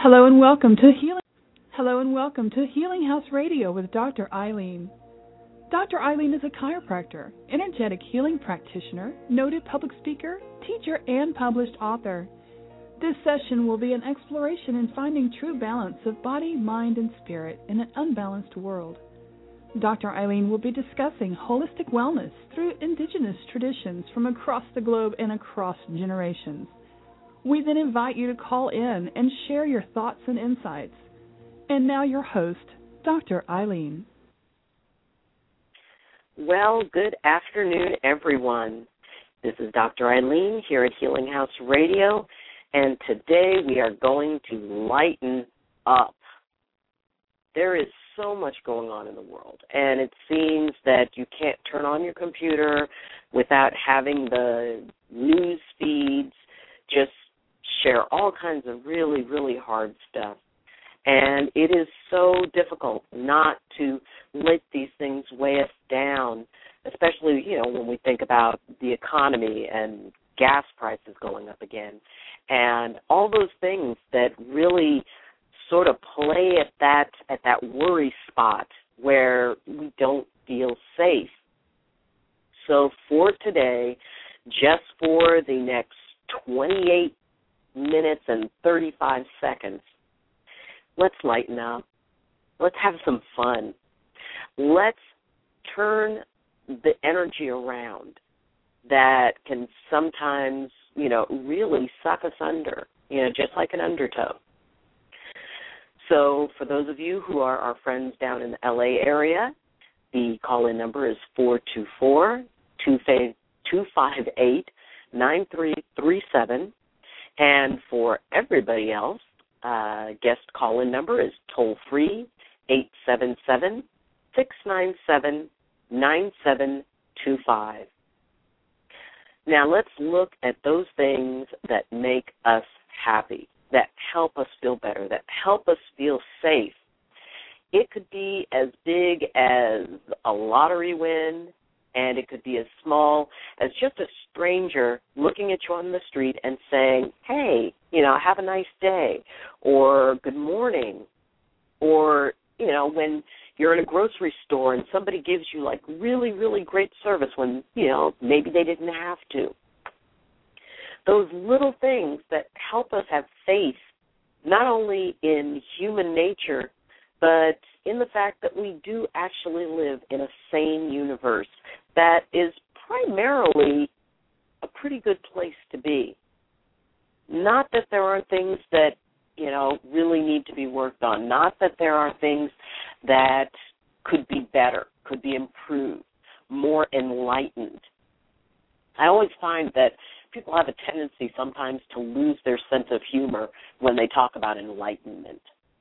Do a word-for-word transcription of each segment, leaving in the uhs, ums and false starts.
Hello and welcome to Healing. Hello and welcome to Healing House Radio with Doctor Eileen. Doctor Eileen is a chiropractor, energetic healing practitioner, noted public speaker, teacher, and published author. This session will be an exploration in finding true balance of body, mind, and spirit in an unbalanced world. Doctor Eileen will be discussing holistic wellness through indigenous traditions from across the globe and across generations. We then invite you to call in and share your thoughts and insights. And now your host, Doctor Eileen. Well, good afternoon, everyone. This is Doctor Eileen here at Healing House Radio, and today we are going to lighten up. There is so much going on in the world, and it seems that you can't turn on your computer without having the news feeds just share all kinds of really, really hard stuff. And it is so difficult not to let these things weigh us down, especially, you know, when we think about the economy and gas prices going up again and all those things that really sort of play at that at that worry spot where we don't feel safe. So for today, just for the next twenty-eight minutes and thirty-five seconds, let's lighten up. Let's have some fun. Let's turn the energy around that can sometimes, you know, really suck us under, you know, just like an undertow. So for those of you who are our friends down in the L A area, the call-in number is four two four, two five eight, nine three three seven. And for everybody else, uh, guest call-in number is toll-free, eight seven seven, six nine seven, nine seven two five. Now let's look at those things that make us happy, that help us feel better, that help us feel safe. It could be as big as a lottery win, and it could be as small as just a stranger looking at you on the street and saying, hey, you know, have a nice day, or good morning, or, you know, when you're in a grocery store and somebody gives you, like, really, really great service when, you know, maybe they didn't have to. Those little things that help us have faith, not only in human nature, but in the fact that we do actually live in a sane universe that is primarily a pretty good place to be. Not that there aren't things that, you know, really need to be worked on. Not that there are things that could be better, could be improved, more enlightened. I always find that people have a tendency sometimes to lose their sense of humor when they talk about enlightenment.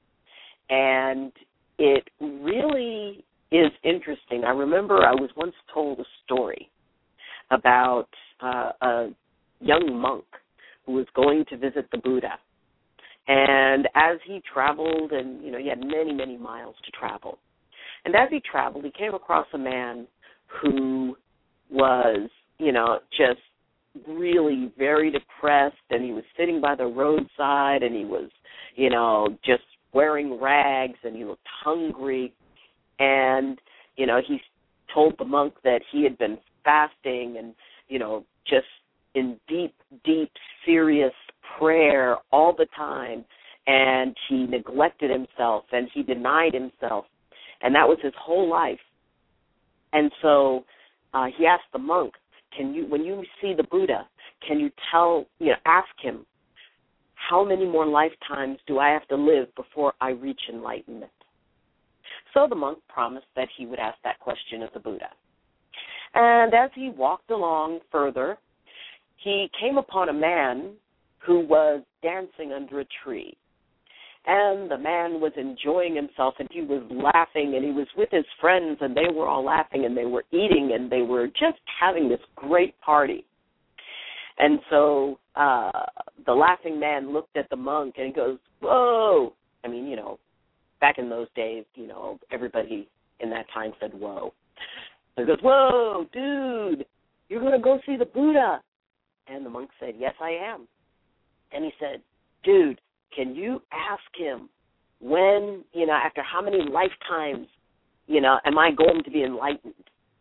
And it really is interesting. I remember I was once told a story about uh, a young monk who was going to visit the Buddha. And as he traveled, and, you know, he had many, many miles to travel. And as he traveled, he came across a man who was, you know, just really very depressed, and he was sitting by the roadside, and he was, you know, just wearing rags, and he looked hungry. And, you know, he told the monk that he had been fasting and, you know, just in deep, deep, serious prayer all the time, and he neglected himself and he denied himself, and that was his whole life. And so uh, he asked the monk, can you, when you see the Buddha, can you tell, you know, ask him, how many more lifetimes do I have to live before I reach enlightenment? So the monk promised that he would ask that question of the Buddha. And as he walked along further, he came upon a man who was dancing under a tree. And the man was enjoying himself, and he was laughing, and he was with his friends, and they were all laughing, and they were eating, and they were just having this great party. And so uh, the laughing man looked at the monk, and he goes, whoa. I mean, you know, back in those days, you know, everybody in that time said, whoa. So he goes, whoa, dude, you're going to go see the Buddha. And the monk said, yes, I am. And he said, dude, can you ask him when, you know, after how many lifetimes, you know, am I going to be enlightened?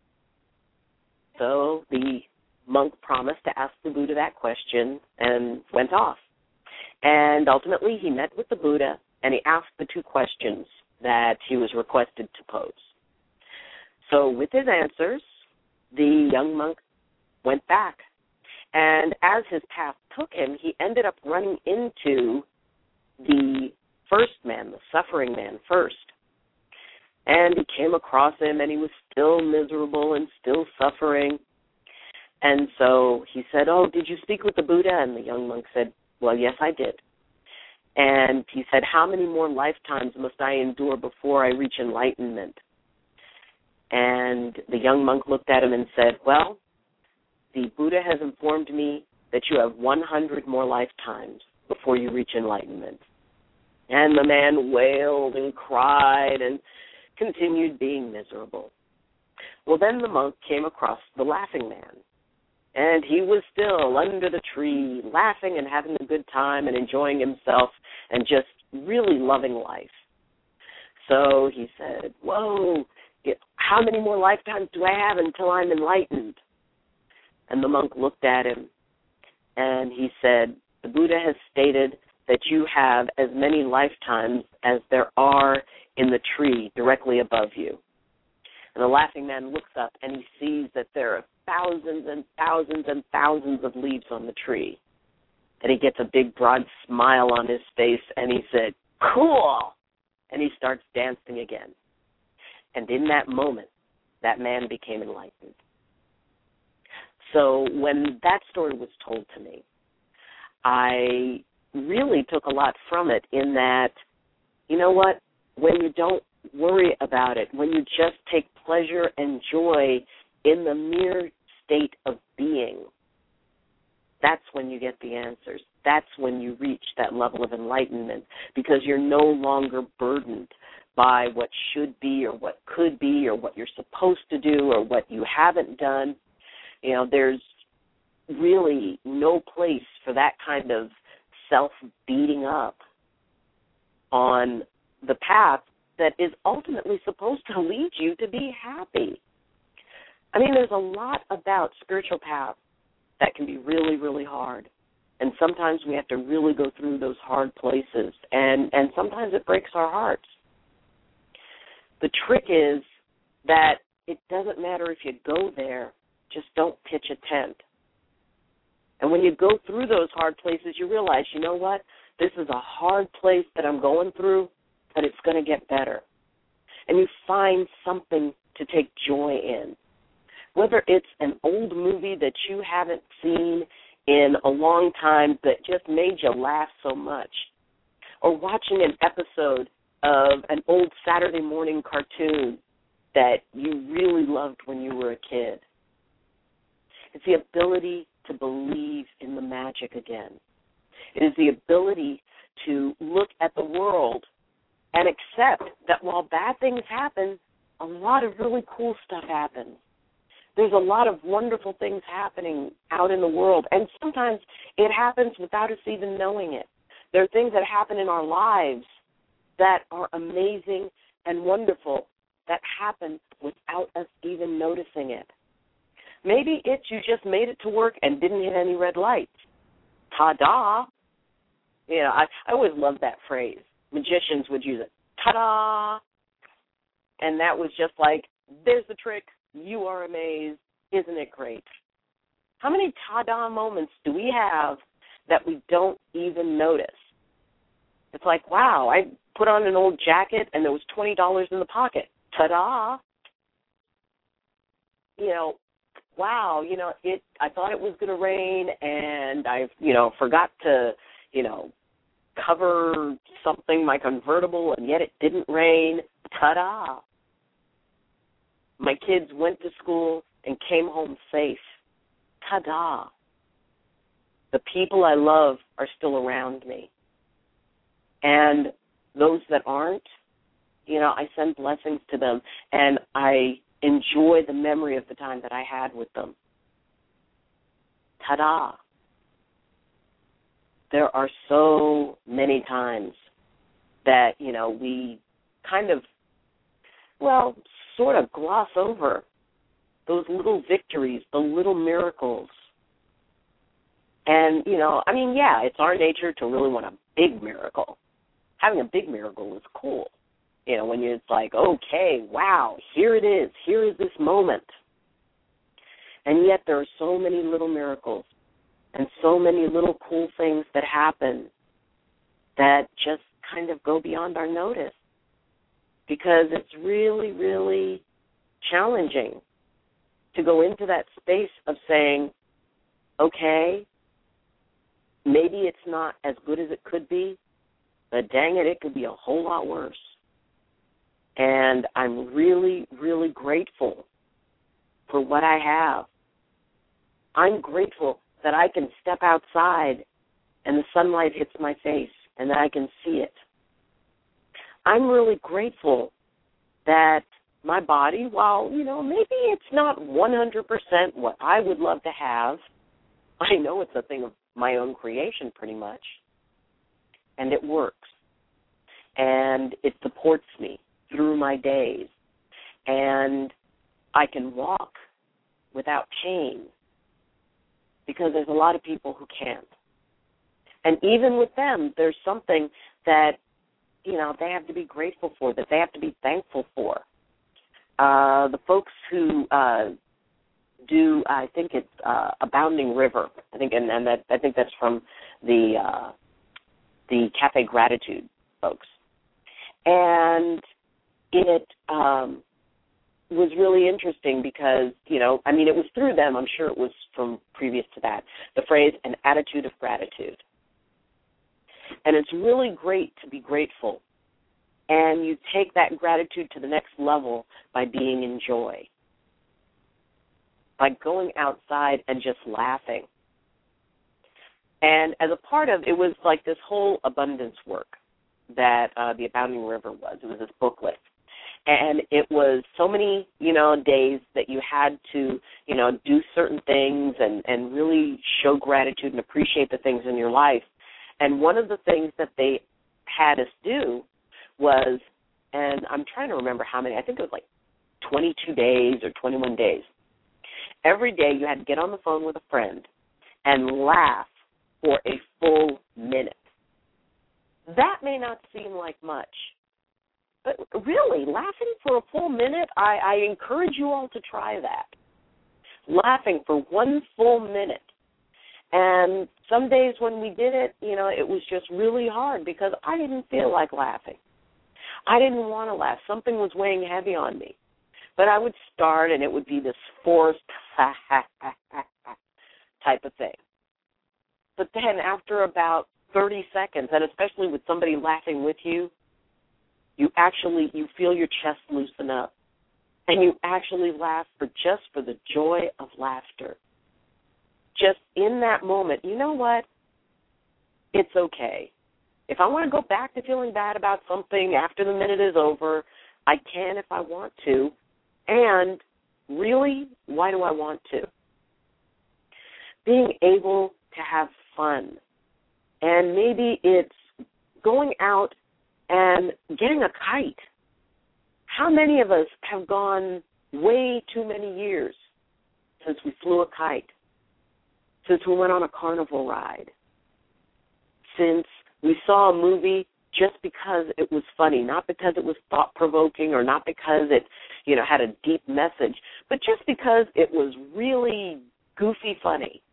So the monk promised to ask the Buddha that question and went off. And ultimately he met with the Buddha and he asked the two questions that he was requested to pose. So with his answers, the young monk went back. And as his path took him, he ended up running into the first man, the suffering man first. And he came across him, and he was still miserable and still suffering. And so he said, oh, did you speak with the Buddha? And the young monk said, well, yes, I did. And he said, how many more lifetimes must I endure before I reach enlightenment? And the young monk looked at him and said, well, the Buddha has informed me that you have one hundred more lifetimes before you reach enlightenment. And the man wailed and cried and continued being miserable. Well, then the monk came across the laughing man, and he was still under the tree, laughing and having a good time and enjoying himself and just really loving life. So he said, whoa, how many more lifetimes do I have until I'm enlightened? And the monk looked at him, and he said, the Buddha has stated that you have as many lifetimes as there are in the tree directly above you. And the laughing man looks up, and he sees that there are thousands and thousands and thousands of leaves on the tree. And he gets a big, broad smile on his face, and he said, cool! And he starts dancing again. And in that moment, that man became enlightened. So when that story was told to me, I really took a lot from it in that, you know what, when you don't worry about it, when you just take pleasure and joy in the mere state of being, that's when you get the answers. That's when you reach that level of enlightenment, because you're no longer burdened by what should be or what could be or what you're supposed to do or what you haven't done. You know, there's really no place for that kind of self-beating up on the path that is ultimately supposed to lead you to be happy. I mean, there's a lot about spiritual paths that can be really, really hard. And sometimes we have to really go through those hard places. And, and sometimes it breaks our hearts. The trick is that it doesn't matter if you go there, just don't pitch a tent. And when you go through those hard places, you realize, you know what? This is a hard place that I'm going through, but it's going to get better. And you find something to take joy in. Whether it's an old movie that you haven't seen in a long time that just made you laugh so much, or watching an episode of an old Saturday morning cartoon that you really loved when you were a kid. It's the ability to believe in the magic again. It is the ability to look at the world and accept that while bad things happen, a lot of really cool stuff happens. There's a lot of wonderful things happening out in the world, and sometimes it happens without us even knowing it. There are things that happen in our lives that are amazing and wonderful that happen without us even noticing it. Maybe it's you just made it to work and didn't hit any red lights. Ta-da! You know, I, I always loved that phrase. Magicians would use it. Ta-da! And that was just like, there's the trick. You are amazed. Isn't it great? How many ta-da moments do we have that we don't even notice? It's like, wow, I put on an old jacket and there was twenty dollars in the pocket. Ta-da! You know, wow, you know, it. I thought it was going to rain, and I, you know, forgot to, you know, cover something, my convertible, and yet it didn't rain. Ta-da! My kids went to school and came home safe. Ta-da! The people I love are still around me. And those that aren't, you know, I send blessings to them, and I enjoy the memory of the time that I had with them. Ta-da! there are so many times that, you know, we kind of, well, sort of gloss over those little victories, the little miracles. And, you know, I mean, yeah, it's our nature to really want a big miracle. Having a big miracle is cool. You know, when you're it's like, okay, wow, here it is. Here is this moment. And yet there are so many little miracles and so many little cool things that happen that just kind of go beyond our notice, because it's really, really challenging to go into that space of saying, okay, maybe it's not as good as it could be, but dang it, it could be a whole lot worse. And I'm really, really grateful for what I have. I'm grateful that I can step outside and the sunlight hits my face and that I can see it. I'm really grateful that my body, while, you know, maybe it's not one hundred percent what I would love to have, I know it's a thing of my own creation pretty much, and it works, and it supports me through my days, and I can walk without pain, because there's a lot of people who can't. And even with them, there's something that, you know, they have to be grateful for, that they have to be thankful for. Uh, the folks who uh, do, I think it's uh, Abounding River, I think, and, and that I think that's from the uh, the Cafe Gratitude folks, and it um, was really interesting because, you know, I mean, it was through them. I'm sure it was from previous to that. The phrase, an attitude of gratitude. And it's really great to be grateful. And you take that gratitude to the next level by being in joy, by going outside and just laughing. And as a part of, it was like this whole abundance work that uh, the Abounding River was. It was this booklet. And it was so many, you know, days that you had to, you know, do certain things and, and really show gratitude and appreciate the things in your life. And one of the things that they had us do was, and I'm trying to remember how many, I think it was like twenty-two days or twenty-one days. Every day you had to get on the phone with a friend and laugh for a full minute. That may not seem like much, but really, laughing for a full minute, I, I encourage you all to try that. Laughing for one full minute. And some days when we did it, you know, it was just really hard because I didn't feel like laughing. I didn't want to laugh. Something was weighing heavy on me. But I would start, and it would be this forced ha, ha, ha, ha, ha type of thing. But then after about thirty seconds, and especially with somebody laughing with you, you actually, you feel your chest loosen up. And you actually laugh for just for the joy of laughter. Just in that moment, you know what? It's okay. If I want to go back to feeling bad about something after the minute is over, I can if I want to. And really, why do I want to? Being able to have fun. And maybe it's going out and getting a kite. How many of us have gone way too many years since we flew a kite? Since we went on a carnival ride, since we saw a movie just because it was funny, not because it was thought-provoking or not because it, you know, had a deep message, but just because it was really goofy funny,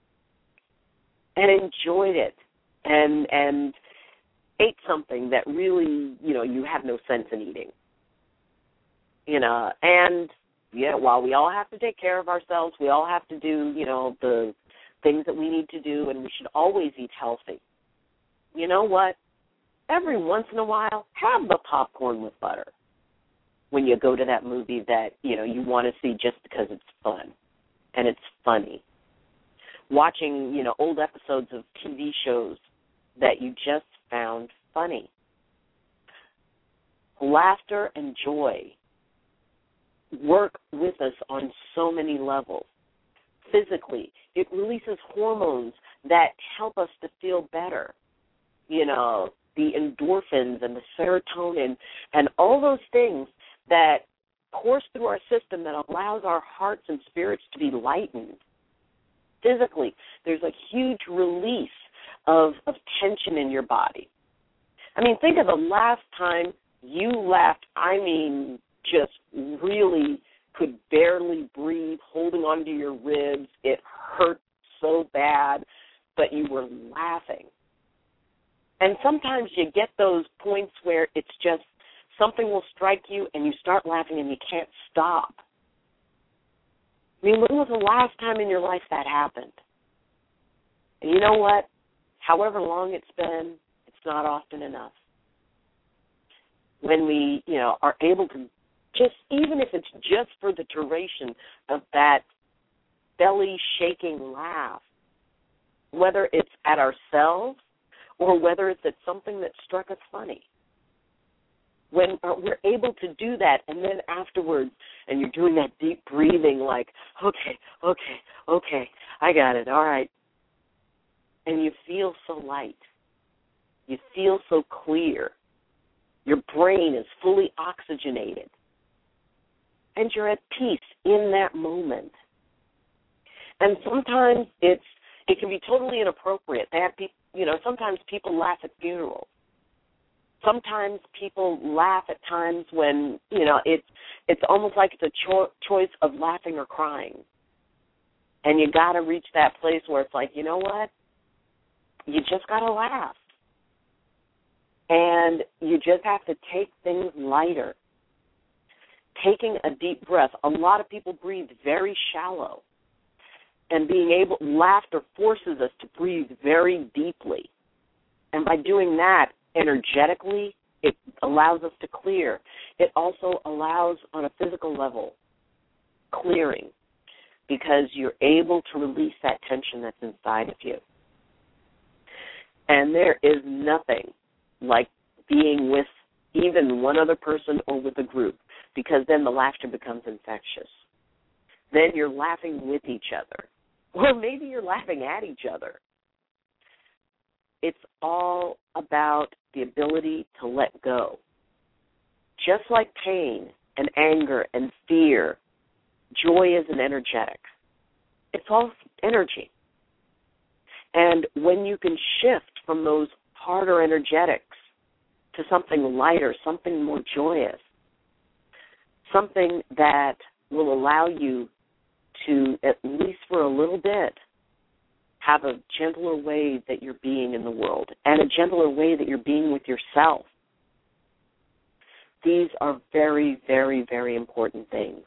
and enjoyed it and and ate something that really, you know, you have no sense in eating. You know, and, yeah, while we all have to take care of ourselves, we all have to do, you know, the things that we need to do, and we should always eat healthy. You know what? Every once in a while, have the popcorn with butter when you go to that movie that, you know, you want to see just because it's fun and it's funny. Watching, you know, old episodes of T V shows that you just found funny. Laughter and joy work with us on so many levels. Physically, it releases hormones that help us to feel better. You know, the endorphins and the serotonin and all those things that course through our system that allows our hearts and spirits to be lightened. Physically, there's a huge release of, of tension in your body. I mean, think of the last time you laughed, I mean, just really could barely breathe, holding onto your ribs. It hurt so bad, but you were laughing. And sometimes you get those points where it's just something will strike you and you start laughing and you can't stop. I mean, when was the last time in your life that happened? And you know what? However long it's been, it's not often enough. When we, you know, are able to just, even if it's just for the duration of that belly-shaking laugh, whether it's at ourselves or whether it's at something that struck us funny. When we're able to do that, and then afterwards, and you're doing that deep breathing like, okay, okay, okay, I got it, all right. And you feel so light. You feel so clear. Your brain is fully oxygenated. And you're at peace in that moment. And sometimes it's it can be totally inappropriate. They have people, you know, sometimes people laugh at funerals. Sometimes people laugh at times when, you know, it's it's almost like it's a cho- choice of laughing or crying. And you got to reach that place where it's like, you know what? You just got to laugh. And you just have to take things lighter. Taking a deep breath. A lot of people breathe very shallow. And being able, laughter forces us to breathe very deeply. And by doing that energetically, it allows us to clear. It also allows, on a physical level, clearing, because you're able to release that tension that's inside of you. And there is nothing like being with even one other person or with a group, because then the laughter becomes infectious. Then you're laughing with each other. Or maybe you're laughing at each other. It's all about the ability to let go. Just like pain and anger and fear, joy is an energetic. It's all energy. And when you can shift from those harder energetics to something lighter, something more joyous, something that will allow you to, at least for a little bit, have a gentler way that you're being in the world and a gentler way that you're being with yourself. These are very, very, very important things.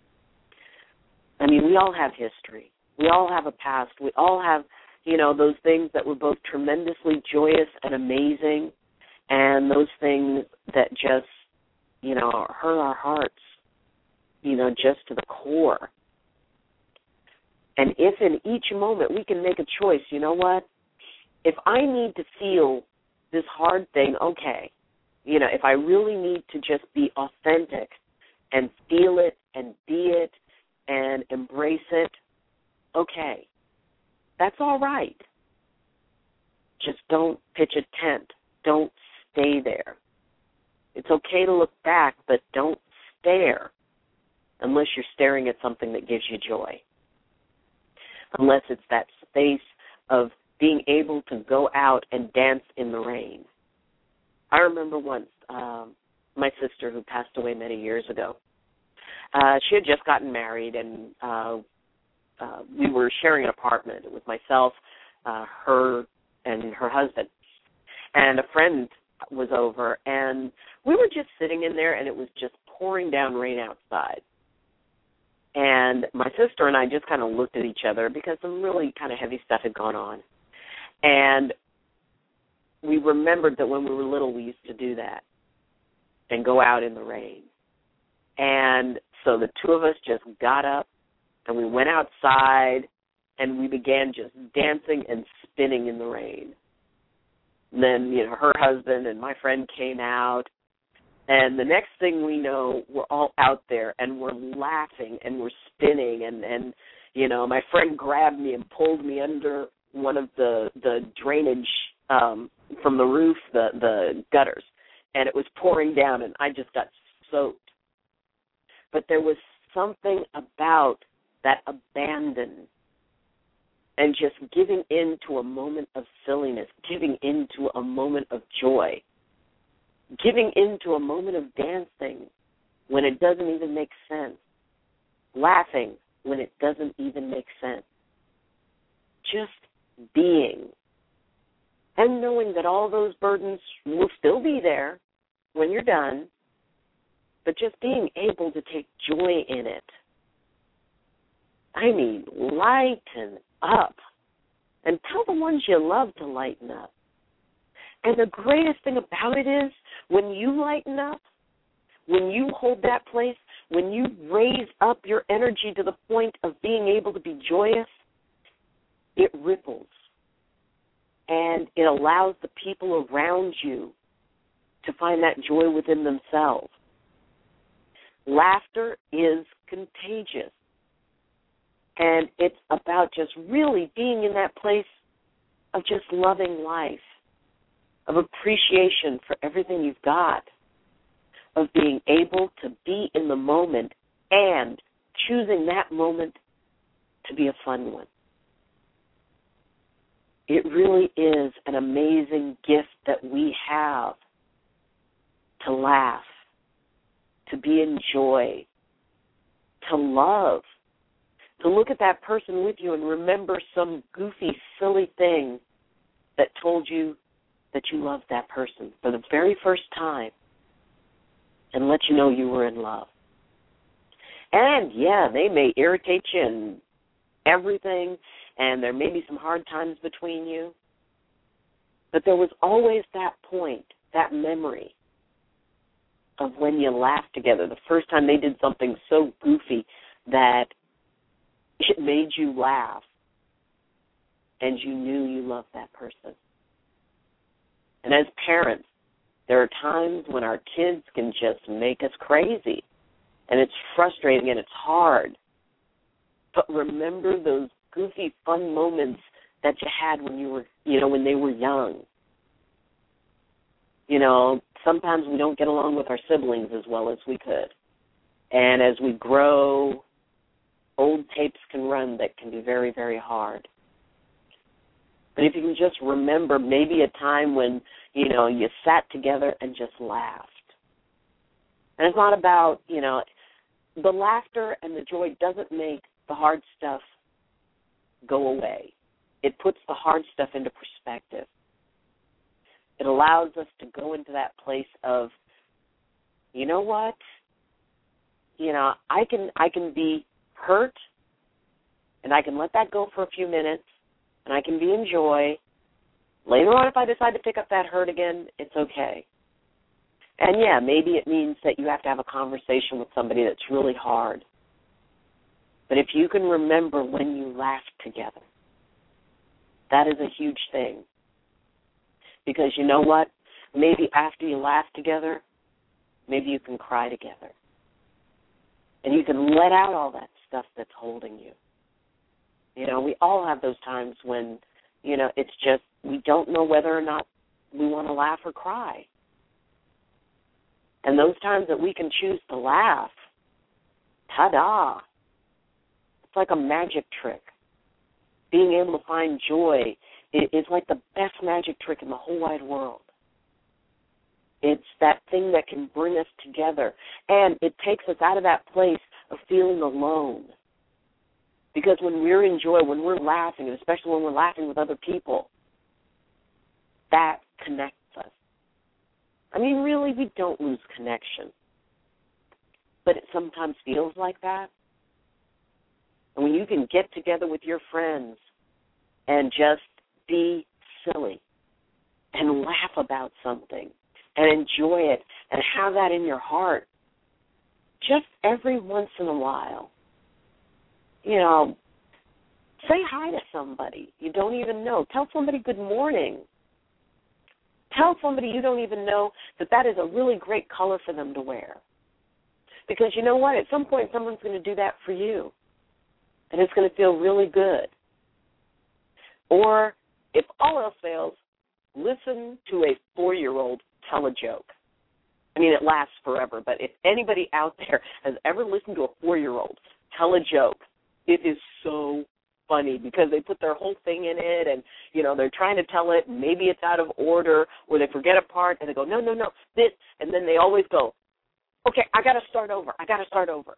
I mean, we all have history. We all have a past. We all have, you know, those things that were both tremendously joyous and amazing, and those things that just, you know, hurt our hearts, you know, just to the core. And if in each moment we can make a choice, you know what? If I need to feel this hard thing, okay. You know, if I really need to just be authentic and feel it and be it and embrace it, okay. That's all right. Just don't pitch a tent. Don't stay there. It's okay to look back, but don't stare unless you're staring at something that gives you joy. Unless it's that space of being able to go out and dance in the rain. I remember once um, my sister, who passed away many years ago, uh, she had just gotten married, and uh, uh, we were sharing an apartment. It was myself, uh, her, and her husband. And a friend was over, and we were just sitting in there, and it was just pouring down rain outside. And my sister and I just kind of looked at each other because some really kind of heavy stuff had gone on. And we remembered that when we were little, we used to do that and go out in the rain. And so the two of us just got up and we went outside and we began just dancing and spinning in the rain. And then, you know, her husband and my friend came out. And the next thing we know, we're all out there, and we're laughing, and we're spinning, and, and, you know, my friend grabbed me and pulled me under one of the, the drainage um, from the roof, the, the gutters, and it was pouring down, and I just got soaked. But there was something about that abandon and just giving in to a moment of silliness, giving into a moment of joy, giving into a moment of dancing when it doesn't even make sense, laughing when it doesn't even make sense, just being, and knowing that all those burdens will still be there when you're done, but just being able to take joy in it. I mean, lighten up. And tell the ones you love to lighten up. And the greatest thing about it is when you lighten up, when you hold that place, when you raise up your energy to the point of being able to be joyous, it ripples. And it allows the people around you to find that joy within themselves. Laughter is contagious. And it's about just really being in that place of just loving life, of appreciation for everything you've got, of being able to be in the moment and choosing that moment to be a fun one. It really is an amazing gift that we have to laugh, to be in joy, to love, to look at that person with you and remember some goofy, silly thing that told you that you loved that person for the very first time and let you know you were in love. And, yeah, they may irritate you and everything, and there may be some hard times between you, but there was always that point, that memory of when you laughed together, the first time they did something so goofy that it made you laugh, and you knew you loved that person. And as parents, there are times when our kids can just make us crazy, and it's frustrating and it's hard. But remember those goofy, fun moments that you had when you were, you know, when they were young. You know, sometimes we don't get along with our siblings as well as we could. And as we grow, old tapes can run that can be very, very hard. But if you can just remember maybe a time when, you know, you sat together and just laughed. And it's not about, you know, the laughter and the joy doesn't make the hard stuff go away. It puts the hard stuff into perspective. It allows us to go into that place of, you know what, you know, I can I can be hurt, and I can let that go for a few minutes, and I can be in joy. Later on, if I decide to pick up that hurt again, it's okay. And, yeah, maybe it means that you have to have a conversation with somebody that's really hard. But if you can remember when you laughed together, that is a huge thing. Because you know what? Maybe after you laugh together, maybe you can cry together. And you can let out all that stuff that's holding you. You know, we all have those times when, you know, it's just we don't know whether or not we want to laugh or cry. And those times that we can choose to laugh, ta-da, it's like a magic trick. Being able to find joy is like the best magic trick in the whole wide world. It's that thing that can bring us together, and it takes us out of that place of feeling alone. Because when we're in joy, when we're laughing, and especially when we're laughing with other people, that connects us. I mean, really, we don't lose connection. But it sometimes feels like that. And when you can get together with your friends and just be silly and laugh about something and enjoy it and have that in your heart, just every once in a while, you know, say hi to somebody you don't even know. Tell somebody good morning. Tell somebody you don't even know that that is a really great color for them to wear. Because you know what? At some point, someone's going to do that for you, and it's going to feel really good. Or if all else fails, listen to a four-year-old tell a joke. I mean, it lasts forever, but if anybody out there has ever listened to a four-year-old tell a joke, it is so funny because they put their whole thing in it and, you know, they're trying to tell it. Maybe it's out of order or they forget a part and they go, no, no, no, this. And then they always go, okay, I got to start over. I got to start over.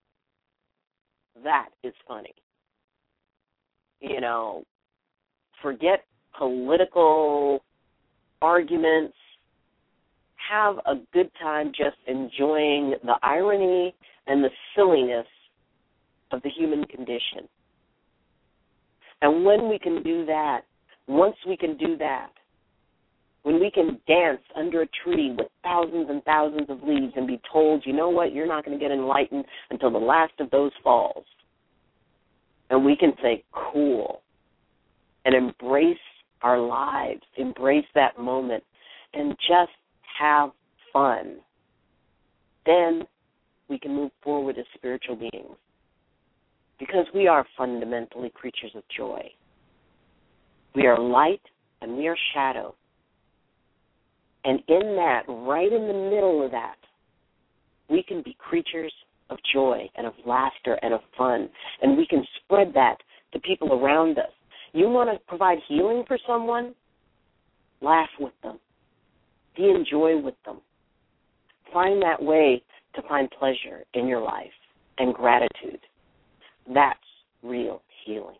That is funny. You know, forget political arguments. Have a good time just enjoying the irony and the silliness of the human condition. And when we can do that, once we can do that, when we can dance under a tree with thousands and thousands of leaves and be told, you know what, you're not going to get enlightened until the last of those falls. And we can say, cool, and embrace our lives, embrace that moment, and just have fun. Then we can move forward as spiritual beings because we are fundamentally creatures of joy. We are light and we are shadow. And in that, right in the middle of that, we can be creatures of joy and of laughter and of fun. And we can spread that to people around us. You want to provide healing for someone? Laugh with them. Be in joy with them. Find that way to find pleasure in your life and gratitude. That's real healing.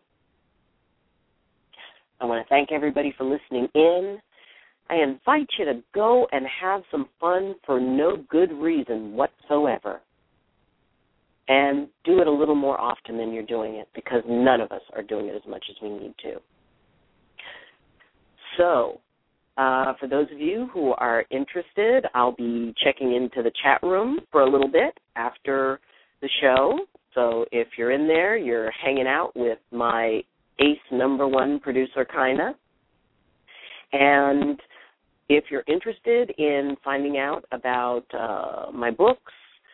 I want to thank everybody for listening in. I invite you to go and have some fun for no good reason whatsoever. And do it a little more often than you're doing it because none of us are doing it as much as we need to. So, uh, for those of you who are interested, I'll be checking into the chat room for a little bit after the show. So if you're in there, you're hanging out with my ace number one producer, Kaina. And if you're interested in finding out about uh, my books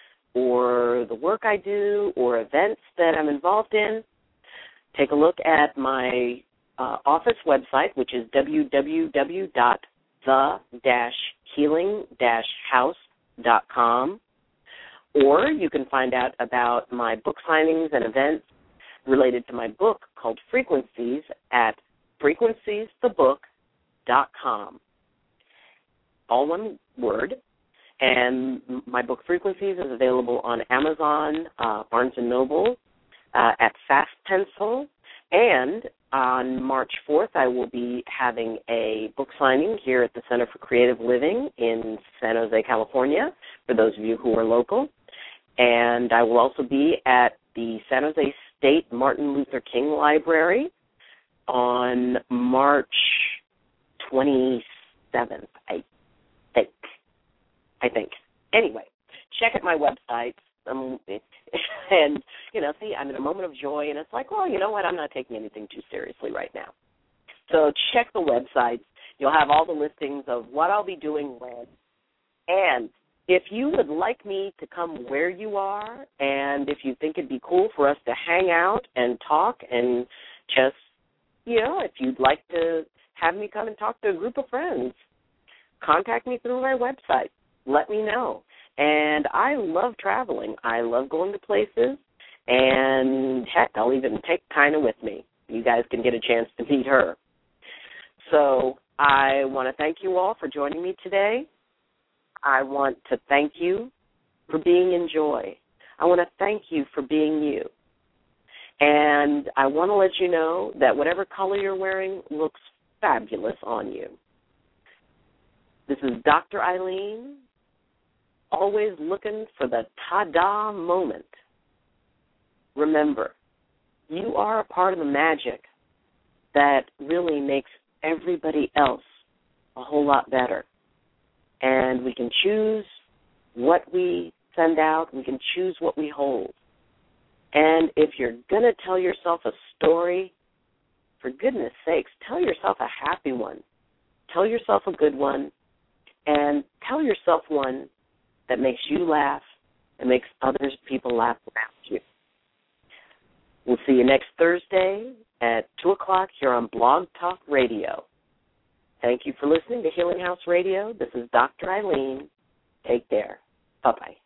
or the work I do or events that I'm involved in, take a look at my uh, office website, which is w w w dot the dash healing dash house dot com. Or you can find out about my book signings and events related to my book called Frequencies at frequencies the book dot com. All one word. And my book Frequencies is available on Amazon, uh, Barnes and Noble, uh, at Fast Pencil. And on March fourth, I will be having a book signing here at the Center for Creative Living in San Jose, California, for those of you who are local. And I will also be at the San Jose State Martin Luther King Library on March twenty-seventh, I think. I think. Anyway, check out my website. Um, and, you know, see, I'm in a moment of joy, and it's like, well, you know what, I'm not taking anything too seriously right now. So check the websites. You'll have all the listings of what I'll be doing when. And if you would like me to come where you are, and if you think it'd be cool for us to hang out and talk and just, you know, if you'd like to have me come and talk to a group of friends, contact me through my website. Let me know. And I love traveling. I love going to places. And, heck, I'll even take Kaina with me. You guys can get a chance to meet her. So I want to thank you all for joining me today. I want to thank you for being in joy. I want to thank you for being you. And I want to let you know that whatever color you're wearing looks fabulous on you. This is Doctor Eileen, always looking for the ta-da moment. Remember, you are a part of the magic that really makes everybody else a whole lot better. And we can choose what we send out. We can choose what we hold. And if you're going to tell yourself a story, for goodness sakes, tell yourself a happy one. Tell yourself a good one. And tell yourself one that makes you laugh and makes others people laugh around you. We'll see you next Thursday at two o'clock here on Blog Talk Radio. Thank you for listening to Healing House Radio. This is Doctor Ayleen. Take care. Bye-bye.